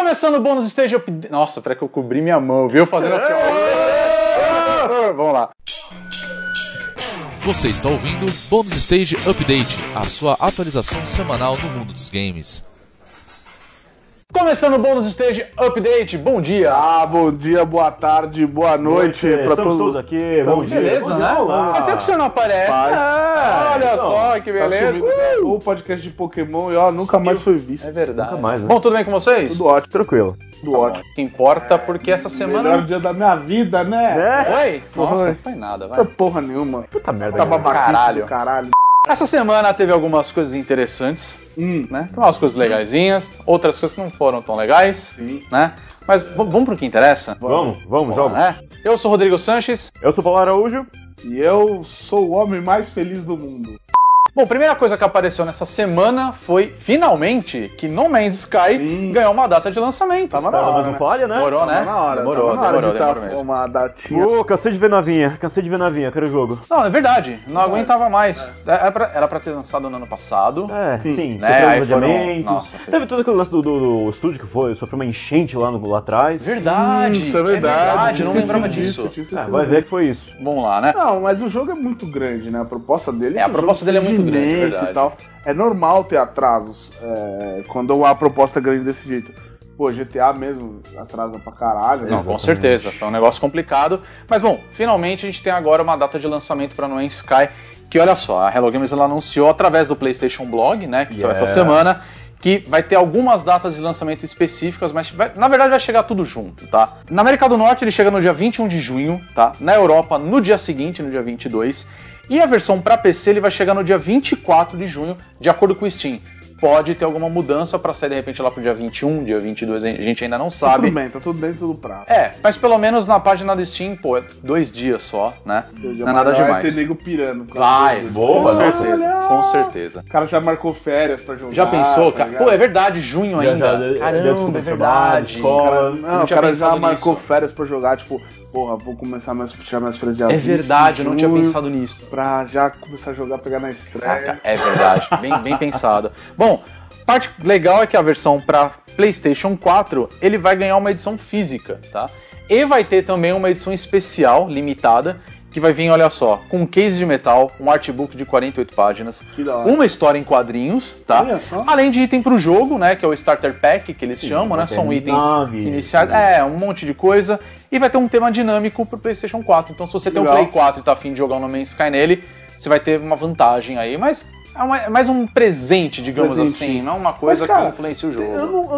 Começando o bônus stage update. Nossa, peraí que eu cobri minha mão, viu? Fazendo assim, ó. Vamos lá. Você está ouvindo Bônus Stage Update, a sua atualização semanal no mundo dos games. Começando o bônus stage update, bom dia! Bom dia, boa tarde, boa noite pra todos aqui. Bom dia, beleza, bom né? dia, olá. Mas tempo que o senhor não aparece. Olha então, só que beleza! O podcast de Pokémon e nunca mais foi visto. É verdade. Nunca mais, né? Bom, tudo bem com vocês? Tudo ótimo, Tranquilo. tudo ótimo. O que importa, porque essa semana... Melhor dia da minha vida, né? Oi? Nossa, Oi. não foi nada, Não vai. foi porra nenhuma. Puta merda. Tá cara. babaquice Caralho. do caralho. Essa semana teve algumas coisas interessantes, né? Tem umas coisas legaisinhas, outras coisas que não foram tão legais, Sim. né? Mas vamos pro que interessa? Vamos, joga. Né? Eu sou o Rodrigo Sanches. Eu sou o Paulo Araújo. E eu sou o homem mais feliz do mundo. Bom, primeira coisa que apareceu nessa semana foi, finalmente, que No Man's Sky Sim. ganhou uma data de lançamento. Tava na Mas hora, não né? falha, né? Demorou, né? Tava na hora, Demorou tava na hora de demorou tá mesmo. uma datinha. Cansei de ver navinha, quero o jogo. Não, é verdade, não aguentava mais. Era pra ter lançado no ano passado. Sim, Né, sofreu aí uns foram- adiamentos. Nossa, Teve todo aquele lance do estúdio que sofreu uma enchente lá atrás. Verdade, Isso é verdade. não Tinha lembrava esquecido disso. tinha esquecido Vai ver que foi isso. Vamos lá, né? Não, mas o jogo é muito grande, né? A proposta dele A que o proposta jogo dele é muito seja grande, é imenso verdade. e tal. É normal ter atrasos quando há proposta grande desse jeito. Pô, GTA mesmo atrasa pra caralho. Não, né? com certeza, foi um negócio complicado. Mas bom, finalmente a gente tem agora uma data de lançamento para No Man's Sky, que olha só, a Hello Games ela anunciou através do PlayStation Blog, né, que saiu essa semana, que vai ter algumas datas de lançamento específicas, mas na verdade vai chegar tudo junto, tá? Na América do Norte ele chega no dia 21 de junho, tá? Na Europa no dia seguinte, no dia 22, e a versão para PC ele vai chegar no dia 24 de junho, de acordo com o Steam. Pode ter alguma mudança para sair de repente lá pro dia 21, dia 22, a gente ainda não sabe. Tá tudo bem, tudo prato. Mas pelo menos na página do Steam, pô, é 2 dias só, né? Não é nada Vai demais. ter nego pirando. Vai, Boa, com certeza, olha. com certeza. O cara já marcou férias pra jogar. Já pensou, tá cara? ligado? Pô, é verdade, junho ainda. Caramba, é verdade. O cara, não o tinha cara já pensado marcou nisso. férias pra jogar, tipo, porra, vou começar tirar minhas férias de É 20 verdade, de eu não tinha junho pensado nisso. Pra já começar a jogar, pegar na estreia. É verdade, bem pensado. Bom, parte legal é que a versão para PlayStation 4 ele vai ganhar uma edição física, tá? E vai ter também uma edição especial, limitada, que vai vir, olha só, com um case de metal, um artbook de 48 páginas, Que da hora. uma história em quadrinhos, tá? Olha só. Além de item pro jogo, né, que é o Starter Pack, que eles chamam, né? vai ter São itens nave, iniciais, um monte de coisa. E vai ter um tema dinâmico pro PlayStation 4. Então se você tem um Legal. Play 4 e tá afim de jogar o No Man's Sky nele, você vai ter uma vantagem aí, mas é mais um presente, digamos Presente. assim, não uma coisa Mas, cara, que influencia o jogo.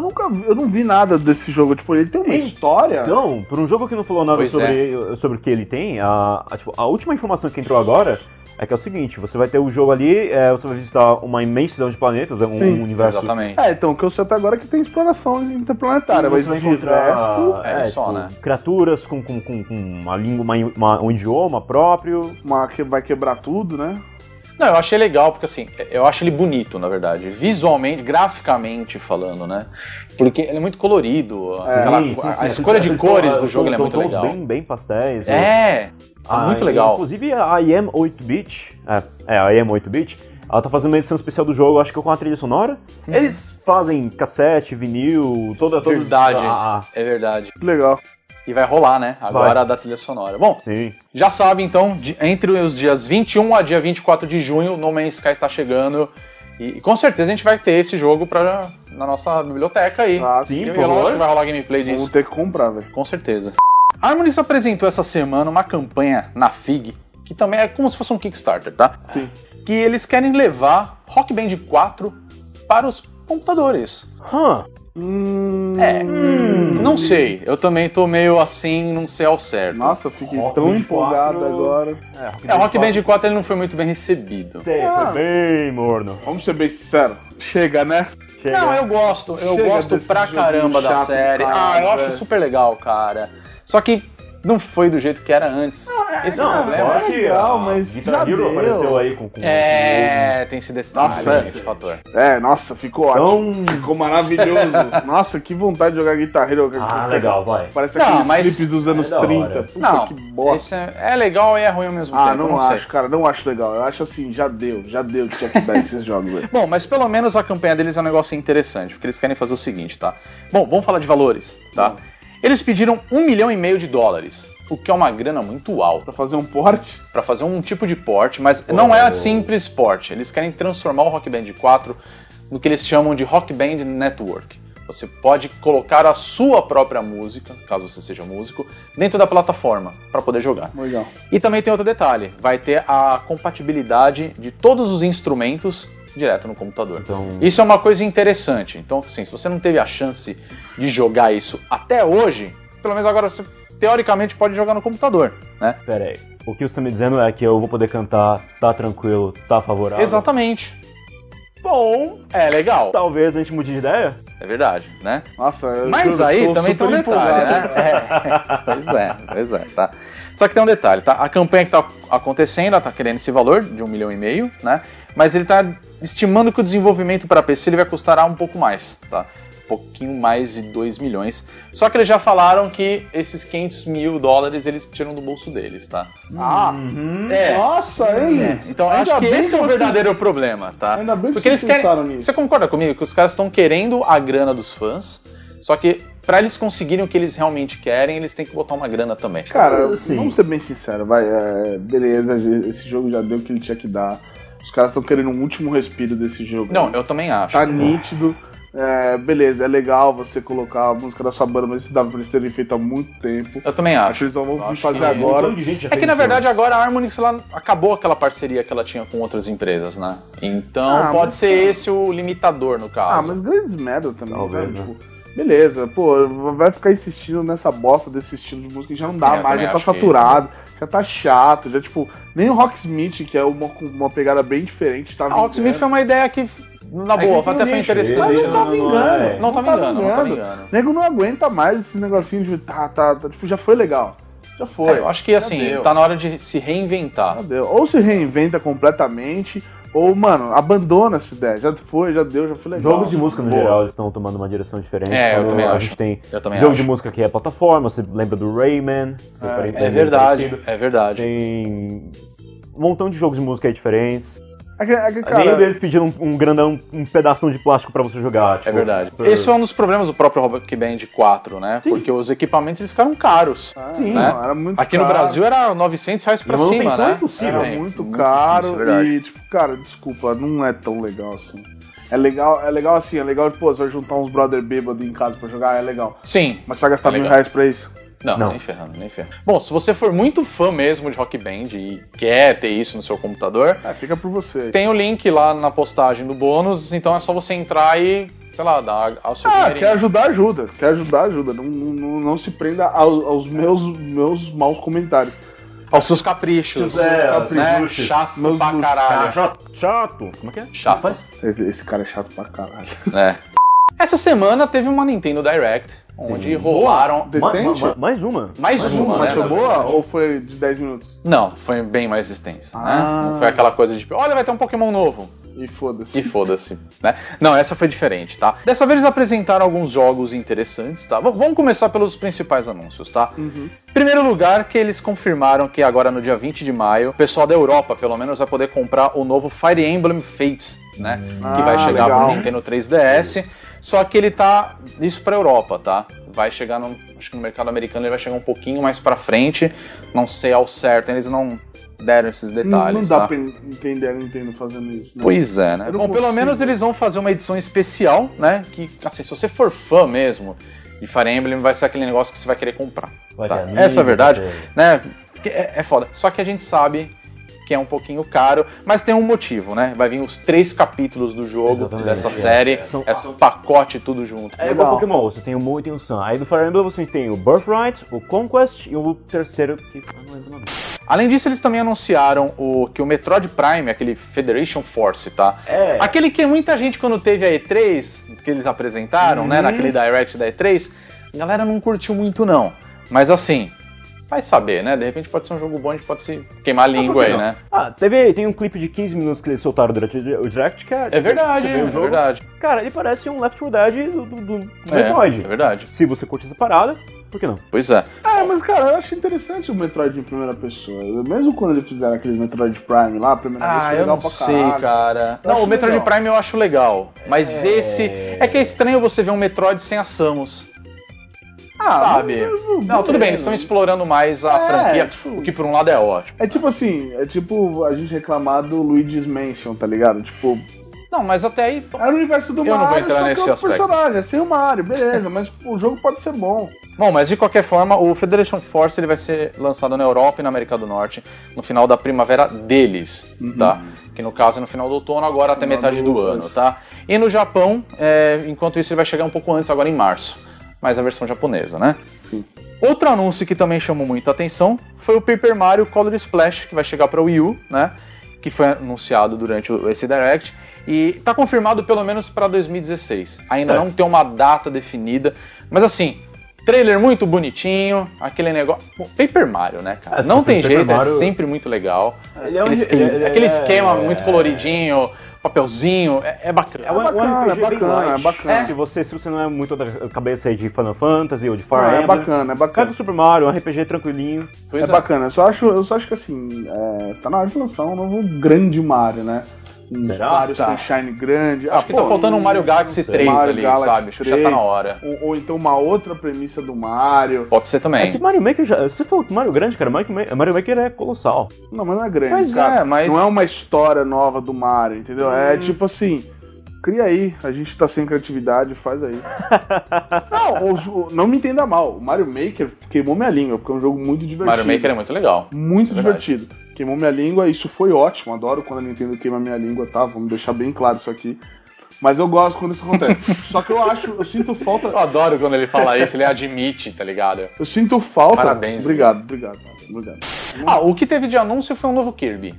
Eu não vi nada desse jogo. Tipo, ele tem uma história. Então, por um jogo que não falou nada Pois sobre o que ele tem, a última informação que entrou agora é que é o seguinte, você vai ter o jogo ali, você vai visitar uma imensidão de planetas, um Sim, universo... Exatamente. Então, o que eu sei até agora é que tem exploração interplanetária, Você mas vai de encontrar resto, só, né? criaturas com uma língua, um idioma próprio. que vai quebrar tudo, né? Não, eu achei legal, porque assim, eu acho ele bonito, na verdade. Visualmente, graficamente falando, né? Porque ele é muito colorido. A escolha de cores do jogo é muito tons legal. bem pastéis. Muito legal. Inclusive a IM 8-bit, a IM 8-bit, ela tá fazendo uma edição especial do jogo, acho que com a trilha sonora. Eles fazem cassete, vinil, toda Verdade, é verdade. Que legal. E vai rolar, né? Agora Vai. a da trilha sonora. Bom, Sim. já sabe, então, entre os dias 21 a dia 24 de junho, No Man's Sky está chegando. E com certeza a gente vai ter esse jogo na nossa biblioteca aí. Sim, E por lógico favor. que vai rolar gameplay disso. Vamos ter que comprar, velho. Com certeza. A Harmonix apresentou essa semana uma campanha na FIG, que também é como se fosse um Kickstarter, tá? Sim. Que eles querem levar Rock Band 4 para os computadores. Não sei. Eu também tô meio assim, não sei ao certo. Nossa, eu fiquei Rock tão Band empolgado 4. agora. O Rock Band 4 ele não foi muito bem recebido. Foi bem morno. Vamos ser bem sinceros. Chega, né? Chega. Não, eu gosto Chega gosto desse pra joguinho caramba da chato, série. cara, Eu acho velho. super legal, cara. Só que não foi do jeito que era antes. Esse é o problema. É legal, mas Guitar Hero apareceu aí com tem esse detalhe, Nossa, esse fator. Nossa, ficou ótimo. Ficou maravilhoso. Nossa, que vontade de jogar Guitar Hero. Legal, vai. Parece aqueles clipes dos anos 30. Puta, não, que bosta. esse é legal e é ruim ao mesmo tempo. Não acho, cara, não acho legal. Eu acho assim, já deu que tinha que dar esses jogos aí. Bom, mas pelo menos a campanha deles é um negócio interessante, porque eles querem fazer o seguinte, tá? Bom, vamos falar de valores, tá? Eles pediram $1,5 milhão de dólares, o que é uma grana muito alta. Pra fazer um porte? Pra fazer um tipo de porte, mas não é a simples porte. Eles querem transformar o Rock Band 4 no que eles chamam de Rock Band Network. Você pode colocar a sua própria música, caso você seja músico, dentro da plataforma para poder jogar. Legal. E também tem outro detalhe, vai ter a compatibilidade de todos os instrumentos direto no computador. Isso é uma coisa interessante. Então, assim, se você não teve a chance de jogar isso até hoje, pelo menos agora você teoricamente pode jogar no computador, né? Pera aí, o que você está me dizendo é que eu vou poder cantar, tá tranquilo, tá favorável? Exatamente. Bom, é legal. Talvez a gente mude de ideia. É verdade, né? Nossa, mas aí também tem um detalhe, né? Pois é, tá. Só que tem um detalhe, tá? A campanha que tá acontecendo, ela tá querendo esse valor de $1,5 milhão, né? Mas ele tá estimando que o desenvolvimento para PC ele vai custar um pouco mais, tá? Um pouquinho mais de 2 milhões. Só que eles já falaram que esses $500 mil eles tiram do bolso deles, tá? Nossa, hein? Então acho que esse é o verdadeiro problema, tá? Ainda bem que porque eles pensaram nisso. Você concorda comigo que os caras estão querendo a grana dos fãs, só que pra eles conseguirem o que eles realmente querem, eles têm que botar uma grana também. Cara, vamos ser bem sinceros, beleza, esse jogo já deu o que ele tinha que dar. Os caras estão querendo um último respiro desse jogo. Não, eu também acho. Tá nítido. Beleza, é legal você colocar a música da sua banda, mas isso dava pra eles terem feito há muito tempo. Eu também acho. Acho que eles não vão fazer agora. É que na verdade agora a Harmonix acabou aquela parceria que ela tinha com outras empresas, né? Então pode ser esse o limitador no caso. Mas grandes merda também, talvez, né? Beleza, pô, vai ficar insistindo nessa bosta desse estilo de música que já não dá mais, já tá saturado, já tá chato, já tipo, nem o Rocksmith, que é uma pegada bem diferente, tá vingando. A Rocksmith foi uma ideia que, na boa, até foi interessante. Mas não tá vingando. Não tá vingando. O nego não aguenta mais esse negocinho de tipo, já foi legal. Já foi. Eu acho que assim, tá na hora de se reinventar. Ou se reinventa completamente, ou, mano, abandona essa ideia. Já foi, já deu, já foi legal. Jogos de música no geral, eles estão tomando uma direção diferente. Eu também acho. A gente tem jogo de música que é plataforma, você lembra do Rayman. É verdade. Tem um montão de jogos de música aí diferentes. Cara, nenhum deles pediram um grandão, um pedaço de plástico pra você jogar. Tipo, é verdade. Esse foi um dos problemas do próprio Rock Band 4, né? Sim. Porque os equipamentos eles ficaram caros. Sim, né? Era muito Aqui caro. No Brasil era R$900 pra cima, né? Impossível. Era muito caro e, tipo, cara, desculpa, não é tão legal assim. É legal assim, pô, você vai juntar uns brother bêbado em casa pra jogar, é legal. Sim. Mas você vai gastar R$1.000 pra isso? Não, nem ferrando. Bom, se você for muito fã mesmo de Rock Band e quer ter isso no seu computador... fica por você. Tem o link lá na postagem do bônus, então é só você entrar e, sei lá, dar ao seu dinheirinho. Quer ajudar, ajuda. Não se prenda aos meus maus comentários. Aos seus caprichos. Né? Chato pra caralho. Chato. Como é que é? Chato. Esse cara é chato pra caralho. Essa semana teve uma Nintendo Direct, onde rolaram... Decente? Mais uma. Mais uma, Mas né? foi boa ou foi de 10 minutos? Não, foi bem mais extensa, né? Não foi aquela coisa de, olha, vai ter um Pokémon novo. E foda-se. Né? Não, essa foi diferente, tá? Dessa vez eles apresentaram alguns jogos interessantes, tá? Vamos começar pelos principais anúncios, tá? Em primeiro lugar, que eles confirmaram que agora no dia 20 de maio, o pessoal da Europa, pelo menos, vai poder comprar o novo Fire Emblem Fates, né? Que vai chegar pro Nintendo 3DS. Só que ele tá... Isso pra Europa, tá? Vai chegar acho que no mercado americano ele vai chegar um pouquinho mais pra frente. Não sei ao certo, eles não deram esses detalhes. Não dá pra entender a Nintendo fazendo isso, né? Pois é, né? Bom, pelo menos eles vão fazer uma edição especial, né? Que, assim, se você for fã mesmo de Fire Emblem, vai ser aquele negócio que você vai querer comprar. Tá? Essa é a verdade, né? É foda. Só que a gente sabe que é um pouquinho caro, mas tem um motivo, né? Vai vir os 3 capítulos do jogo dessa série, esse pacote tudo junto. É igual Pokémon, você tem o Moon e tem o Sun. Aí do Fire Emblem você tem o Birthright, o Conquest e o terceiro que eu não lembro o nome. Além disso, eles também anunciaram que o Metroid Prime, aquele Federation Force, tá? Aquele que muita gente, quando teve a E3, que eles apresentaram, né, naquele Direct da E3, a galera não curtiu muito, não. Mas assim, vai saber, né? De repente pode ser um jogo bom, a gente pode se queimar a língua aí, né? Tem um clipe de 15 minutos que eles soltaram durante o Direct, que é verdade, é verdade. Cara, ele parece um Left 4 Dead do Metroid. É verdade. Se você curte essa parada, por que não? Pois é. Mas cara, eu acho interessante o Metroid em primeira pessoa. Mesmo quando eles fizeram aqueles Metroid Prime lá, a primeira vez foi legal pra caralho. Eu não sei, cara. Não, o Metroid Prime eu acho legal. Mas esse... É que é estranho você ver um Metroid sem a Samus. Sabe? Não, tudo bem, eles estão explorando mais a franquia, o que por um lado é ótimo. É tipo assim, a gente reclamar do Luigi's Mansion, tá ligado? Tipo... Não, mas até aí... Era o universo do Mario, eu não vou entrar nesse aspecto. Personagem, é sem o Mario, beleza, mas o jogo pode ser bom. Bom, mas de qualquer forma, o Federation Force ele vai ser lançado na Europa e na América do Norte no final da primavera deles, tá? Que no caso é no final do outono, agora até metade do ano, tá? E no Japão, enquanto isso ele vai chegar um pouco antes, agora em março. Mas a versão japonesa, né? Sim. Outro anúncio que também chamou muita atenção foi o Paper Mario Color Splash, que vai chegar para o Wii U, né? Que foi anunciado durante esse Direct. E tá confirmado pelo menos para 2016. Ainda não tem uma data definida. Mas assim, trailer muito bonitinho, aquele negócio... Pô, Paper Mario, né, cara? Não tem jeito, Mario... é sempre muito legal. Aquele esquema muito coloridinho... papelzinho, é bacana. É bacana. Se você não é muito da cabeça aí de Final Fantasy ou de Fire Emblem, é bacana. Pega o Super Mario, um RPG tranquilinho. Bacana. Eu só acho que assim, tá na hora de lançar um novo grande Mario, né? Um Mario Sunshine grande. Acho que tá faltando um Mario Galaxy 3 Mario ali, Galaxy sabe? 3, já tá na hora. Ou então uma outra premissa do Mario. Pode ser também. É que Mario Maker já... Você falou que Mario grande, cara, Mario Maker é colossal. Não, mas não é grande, mas cara. Mas... Não é uma história nova do Mario, entendeu? É tipo assim... Cria aí, a gente tá sem criatividade, faz aí. Não me entenda mal, o Mario Maker queimou minha língua, porque é um jogo muito divertido. Mario Maker é muito legal. Muito divertido. Queimou minha língua, isso foi ótimo, adoro quando a Nintendo queima minha língua, tá? Vamos deixar bem claro isso aqui. Mas eu gosto quando isso acontece. Só que eu sinto falta... Eu adoro quando ele fala isso, ele admite, tá ligado? Eu sinto falta... Parabéns. Obrigado. O que teve de anúncio foi um novo Kirby.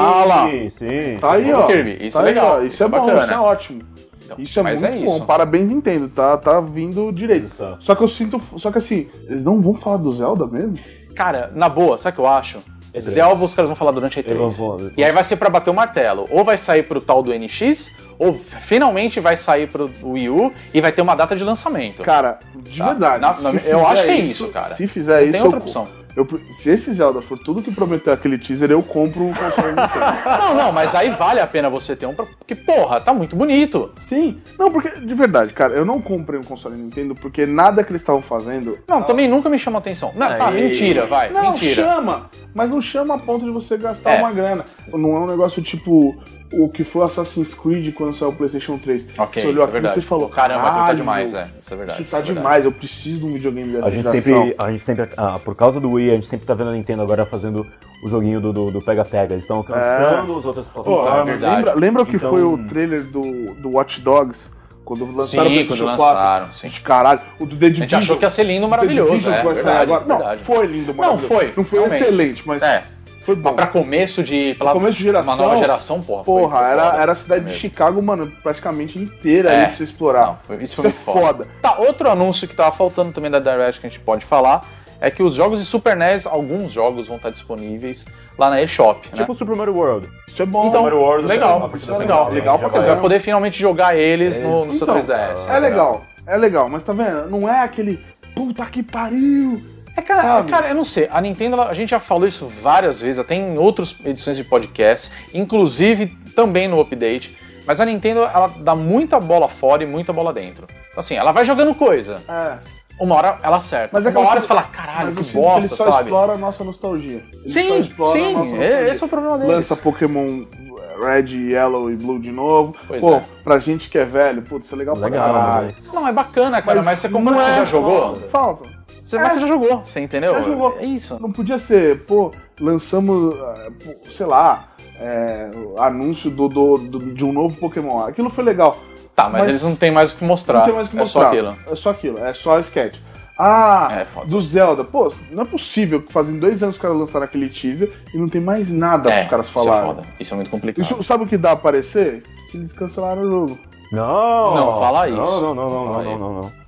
Sim. Tá aí, ó. Kirby. Isso é legal. Ó. Isso é bom, bacana. Isso é ótimo. Então, isso é muito bom. Parabéns, Nintendo. Tá vindo direito. Isso. Só que assim, eles não vão falar do Zelda mesmo? Cara, na boa, sabe o que eu acho? Zelda os caras vão falar durante a E3. E aí vai ser pra bater o martelo. Ou vai sair pro tal do NX, ou finalmente vai sair pro Wii U e vai ter uma data de lançamento. Cara, de verdade. Eu acho que é isso, cara. Se fizer isso, tem outra opção. Se esse Zelda for tudo que prometeu aquele teaser, eu compro um console Nintendo. Não, mas aí vale a pena você ter um, porque, porra, tá muito bonito. Sim. Não, porque, de verdade, cara, eu não comprei um console Nintendo porque nada que eles estavam fazendo... Não, também nunca me chamou atenção. Não, mentira, vai, não, mentira. Chama, mas não chama a ponto de você gastar uma grana. Não é um negócio tipo... O que foi Assassin's Creed quando saiu o PlayStation 3. Ok, você olhou aqui e você falou, caramba, aquilo tá demais, isso é verdade. Isso tá demais, eu preciso de um videogame dessa A gente sempre, por causa do Wii, a gente sempre tá vendo a Nintendo agora fazendo o joguinho do pega-pega. Eles estão alcançando as outras plataformas. Lembra o que foi o trailer do Watch Dogs? Quando lançaram o PlayStation 4. Sim. Caralho, o do The Division. A gente achou que ia ser lindo, maravilhoso. Vai sair agora. Não, foi lindo, maravilhoso. Não foi excelente, mas... Foi bom. Pra começo de geração. Uma nova geração, porra. Porra, era a cidade de Chicago, mano, praticamente inteira aí pra você explorar. Isso foi muito foda. Tá, outro anúncio que tava faltando também da Direct que a gente pode falar é que os jogos de Super NES, alguns jogos vão estar disponíveis lá na eShop, né? Tipo o Super Mario World. Isso é bom. Então, Mario World, legal pra você vai poder finalmente jogar eles no seu 3DS. É legal, mas tá vendo? Não é aquele puta que pariu. Cara, eu não sei, a Nintendo, a gente já falou isso várias vezes, até em outras edições de podcast, inclusive também no update, mas a Nintendo, ela dá muita bola fora e muita bola dentro. Então assim, ela vai jogando coisa. Uma hora ela acerta. Mas uma hora você fala, caralho, que bosta, ele só explora a nossa nostalgia. Sim, esse é o problema deles. Lança Pokémon Red, Yellow e Blue de novo. Pois pra gente que é velho, isso é legal pra caralho. Não, é bacana, cara, mas você comprou, você já jogou? Falta. Mas você já jogou, você entendeu? Já jogou. É isso. Não podia ser, lançamos, sei lá, anúncio de um novo Pokémon. Aquilo foi legal. Tá, mas eles não tem mais o que mostrar. Não tem mais o que mostrar. É só aquilo, é só sketch. Do Zelda. Pô, não é possível que fazem 2 anos que os caras lançaram aquele teaser e não tem mais nada pros caras falarem. Isso é foda. Isso é muito complicado. Isso, sabe o que dá a aparecer? Que eles cancelaram o jogo. Não, fala isso. Não.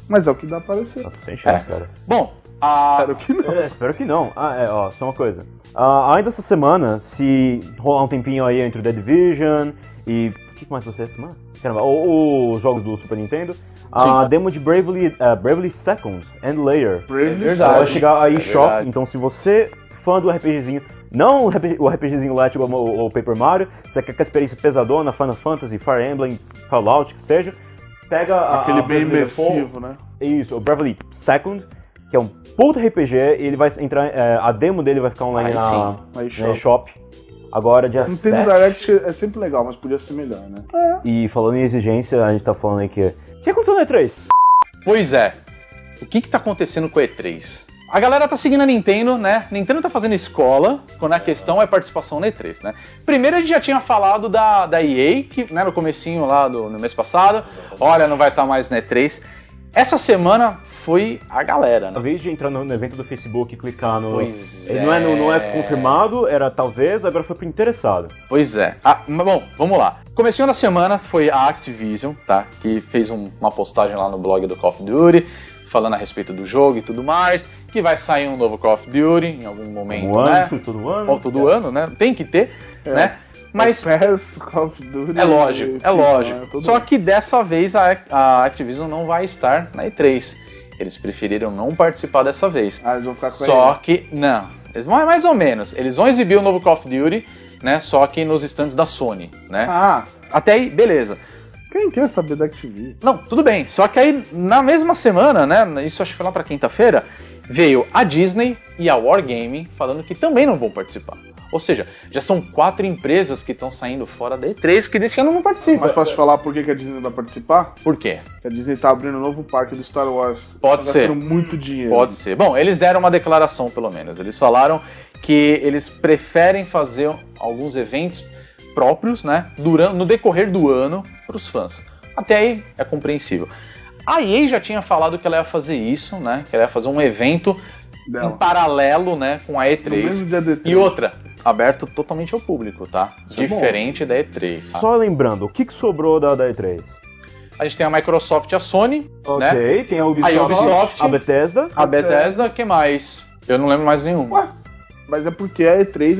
Mas é o que dá pra aparecer. Sem chance, cara. Bom, Espero que não. Espero que não. Só uma coisa. Ainda essa semana, se rolar um tempinho aí entre o The Division e... O que mais vai ser essa semana? Caramba, os jogos do Super Nintendo. A demo de Bravely Second and Layer. Vai chegar aí em shop. Então se você, fã do RPGzinho, não o RPGzinho lá, tipo o Paper Mario, você quer que a experiência pesadona, Final Fantasy, Fire Emblem, Fallout, que seja, pega aquele bem imersivo, né? Isso, o Bravely Second, que é um puta RPG, e ele vai entrar, a demo dele vai ficar online na eShop. Agora, dia 7. Nintendo Direct é sempre legal, mas podia ser melhor, né? E falando em exigência, a gente tá falando aí que... O que aconteceu no E3? Pois é. O que tá acontecendo com o E3? A galera tá seguindo a Nintendo, né? Nintendo tá fazendo escola, quando a questão é participação no E3, né? Primeiro a gente já tinha falado da EA, que né, no comecinho lá no mês passado, olha, não vai estar mais no E3. Essa semana foi a galera, né? Talvez de entrar no evento do Facebook e clicar no... Pois não é confirmado, era talvez, agora foi pro interessado. Pois é. Mas bom, vamos lá. Comecinho da semana foi a Activision, tá? Que fez uma postagem lá no blog do Call of Duty, falando a respeito do jogo e tudo mais, que vai sair um novo Call of Duty em algum momento, né? Todo ano. Todo ano, né? Tem que ter, né? Mas Call of Duty, é lógico. Só que dessa vez a Activision não vai estar na E3. Eles preferiram não participar dessa vez. Eles vão ficar com Só que, não, eles vão mais ou menos. Eles vão exibir o novo Call of Duty, né? Só que nos stands da Sony, né? Até aí, beleza. Quem quer saber da Activision? Não, tudo bem. Só que aí, na mesma semana, né? Isso acho que foi lá pra quinta-feira, veio a Disney e a Wargaming falando que também não vão participar. Ou seja, já são 4 empresas que estão saindo fora da E3 que desse ano não participam. Mas posso te falar por que a Disney vai participar? Por quê? Porque a Disney tá abrindo um novo parque do Star Wars. Pode ser. Gastando muito dinheiro. Pode ser. Bom, eles deram uma declaração, pelo menos. Eles falaram que eles preferem fazer alguns eventos próprios, né, no decorrer do ano, para os fãs. Até aí é compreensível. A EA já tinha falado que ela ia fazer isso, né, que ela ia fazer um evento em paralelo, né, com a E3. No mesmo dia da E3. E outra, aberto totalmente ao público, tá? Diferente da E3. Tá? Só lembrando, o que sobrou da E3? A gente tem a Microsoft e a Sony, né? Tem a Ubisoft, a Bethesda. A Bethesda, que mais? Eu não lembro mais nenhuma. Ué, mas é porque a E3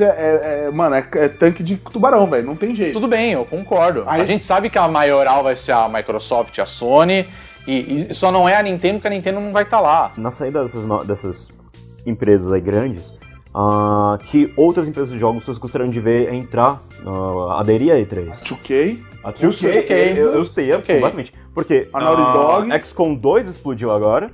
é tanque de tubarão, velho. Não tem jeito. Tudo bem, eu concordo. A gente sabe que a maioral vai ser a Microsoft e a Sony, e só não é a Nintendo, porque a Nintendo não vai estar lá. Na saída dessas empresas aí grandes, que outras empresas de jogos vocês gostariam de ver entrar, aderir à E3? A 2K. A 2K, eu sei, completamente. Porque a Naughty Dog. XCOM 2 explodiu agora.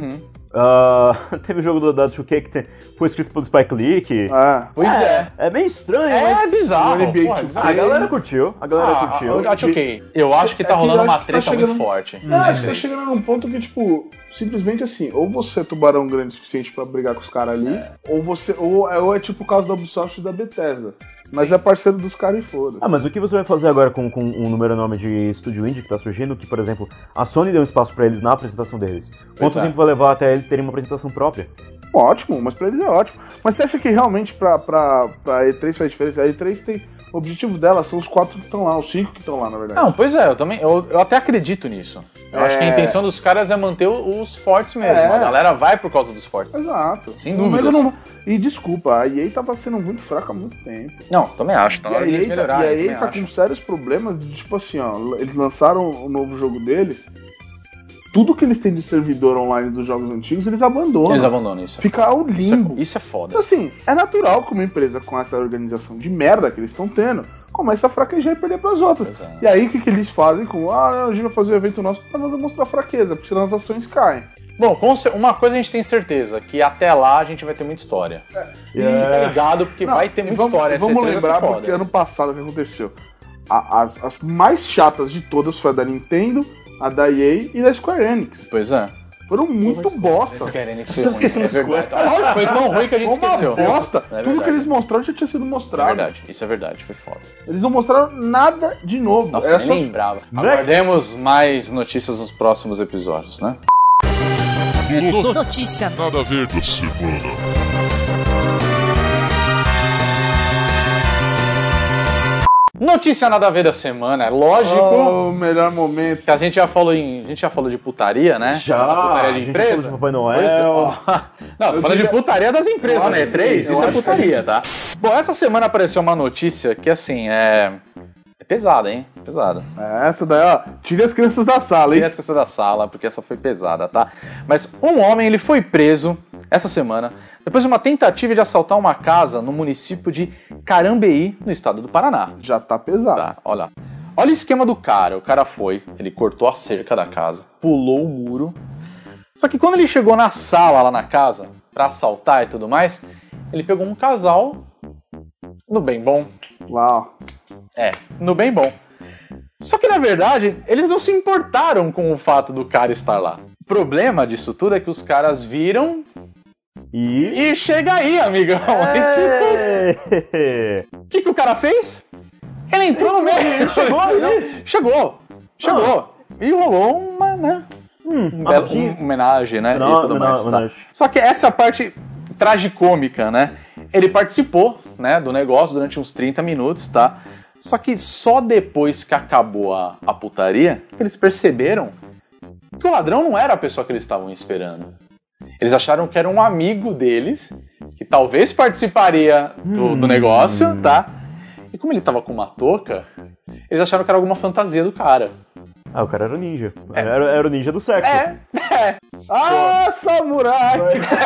Teve o jogo da 2K que foi escrito pelo Spike Lee. Pois é. É bem estranho, mas... bizarro. Porra, a galera curtiu. A 2K. Eu acho que tá rolando uma treta muito forte. Acho que tá chegando num ponto que, tipo, simplesmente assim, ou você é tubarão grande o suficiente pra brigar com os caras ali, ou é tipo o caso da Ubisoft e da Bethesda. Mas é parceiro dos caras e foda-se. Mas o que você vai fazer agora com um número enorme de estúdio indie que tá surgindo, que, por exemplo, a Sony deu um espaço pra eles na apresentação deles? Quanto tempo vai levar até eles terem uma apresentação própria? Ótimo, mas pra eles é ótimo. Mas você acha que realmente pra E3 faz diferença? A E3 tem... O objetivo dela são os 4 que estão lá, os 5 que estão lá, na verdade. Não, pois é, eu até acredito nisso. Eu acho que a intenção dos caras é manter os fortes mesmo. A galera vai por causa dos fortes. Exato. Sem dúvida. E desculpa, a EA tava sendo muito fraca há muito tempo. Não, também acho. Tá na hora de eles melhorarem. E a EA tá com sérios problemas de, tipo assim, ó, eles lançaram o novo jogo deles, tudo que eles têm de servidor online dos jogos antigos, eles abandonam. Eles abandonam isso. Fica ao limbo. Isso é foda. Então, assim, é natural que uma empresa com essa organização de merda que eles estão tendo começa a fraquejar e perder pras outras. E aí, o que eles fazem com, a gente vai fazer um evento nosso pra não demonstrar fraqueza, porque senão as ações caem. Bom, uma coisa a gente tem certeza, que até lá a gente vai ter muita história. E tá ligado, porque vai ter muita história. Vamos lembrar, porque ano passado o que aconteceu? As mais chatas de todas foi a da Nintendo, a da EA e da Square Enix. Pois é. Foram muito bosta. A Square Enix foi ruim. Foi tão ruim que a gente esqueceu. Uma bosta. Tudo que eles mostraram já tinha sido mostrado. É verdade, isso é verdade, foi foda. Eles não mostraram nada de novo. Nossa, eu nem lembrava. Aguardemos mais notícias nos próximos episódios, né? Notícia nada a ver da semana. Notícia nada a ver da semana, é lógico. O melhor momento. Que a gente já falou de putaria, né? Putaria de empresa. A gente falou de Papai Noel. Não, falando de putaria das empresas, né? E3, isso é putaria, tá? Bom, essa semana apareceu uma notícia que, assim, é pesada, hein? Pesada. Essa daí, ó, tire as crianças da sala, hein? Tire as crianças da sala, porque essa foi pesada, tá? Mas um homem, ele foi preso essa semana depois de uma tentativa de assaltar uma casa no município de Carambeí, no estado do Paraná. Já tá pesado. Tá, olha o esquema do cara. O cara ele cortou a cerca da casa, pulou o muro. Só que quando ele chegou na sala lá na casa pra assaltar e tudo mais, ele pegou um casal no bem bom. Uau. No bem bom. Só que na verdade, eles não se importaram com o fato do cara estar lá. O problema disso tudo é que os caras viram e chega aí, amigão. O que o cara fez? Ele entrou no meio. Chegou. E rolou uma, né? Uma homenagem, né? E tudo mais. Tá. Só que essa é a parte tragicômica, né? Ele participou, né, do negócio durante uns 30 minutos, tá? Só que só depois que acabou a putaria, eles perceberam que o ladrão não era a pessoa que eles estavam esperando. Eles acharam que era um amigo deles, que talvez participaria do negócio, tá? E como ele tava com uma touca, eles acharam que era alguma fantasia do cara. Ah, o cara era o ninja. Era o ninja do sexo. Ah, samurai!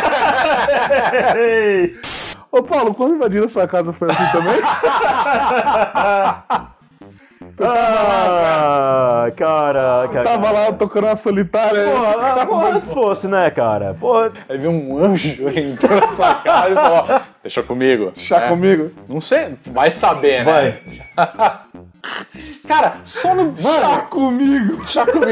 Ô Paulo, quando invadiram sua casa foi assim também? Cara. Tava lá tocando uma solitária. Porra, antes fosse, né, cara? Porra. Aí viu um anjo entrou na sua casa e falou, deixa comigo. Comigo? Não sei, vai saber, né? Vai. Cara, só no... Chá comigo.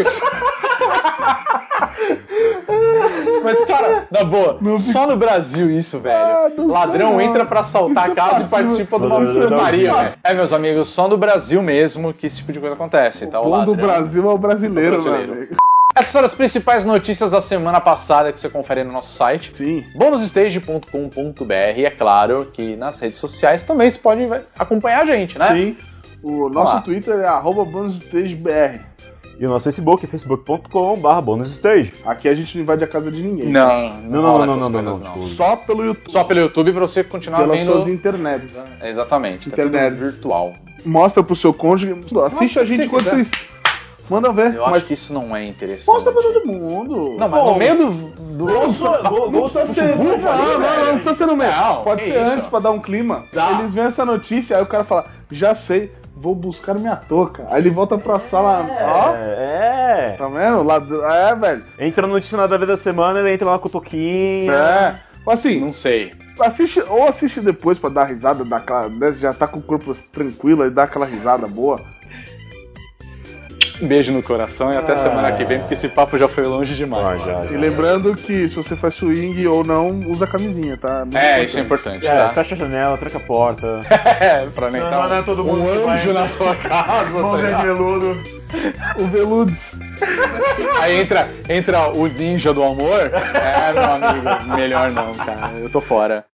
Mas, cara, na boa, só no Brasil isso, velho. Ladrão entra pra assaltar a casa e participa de uma putaria, velho. Meus amigos, só no Brasil mesmo que esse tipo de coisa acontece. Então, O do Brasil é o brasileiro, velho. Essas foram as principais notícias da semana passada que você confere no nosso site. Sim. bonusstage.com.br. E é claro que nas redes sociais também você pode acompanhar a gente, né? Sim. O nosso Twitter é @bonusstagebr. E o nosso Facebook é facebook.com/bonusstage. Aqui a gente não invade a casa de ninguém. Não. Só pelo YouTube. Só pelo YouTube pra você continuar Pelas vendo... suas internets. Exatamente. Internet. Tá tudo virtual. Mostra pro seu cônjuge. Assiste a gente enquanto vocês... Manda ver. Eu acho que isso não é interessante. Mostra pra todo mundo. Não, mas no meio do... Não precisa ser... Não precisa ser no meio. Pode ser antes pra dar um clima. Eles veem essa notícia, aí o cara fala, já sei, vou buscar minha touca. Aí ele volta pra sala. Tá vendo? Velho. Entra no notícia nada a ver da semana, ele entra lá com o toquinha. Assim, Não sei. assiste depois pra dar risada, já tá com o corpo tranquilo e dá aquela risada boa. Um beijo no coração e até semana que vem, porque esse papo já foi longe demais. E lembrando que se você faz swing ou não, usa camisinha, tá? Isso é importante, tá? Fecha a janela, tranca a porta. Pra não entrar Não é todo mundo que vai- anjo na sua casa. Mãozinha de veludo. O Veludes. Aí entra o ninja do amor. Meu amigo, melhor não, cara. Eu tô fora.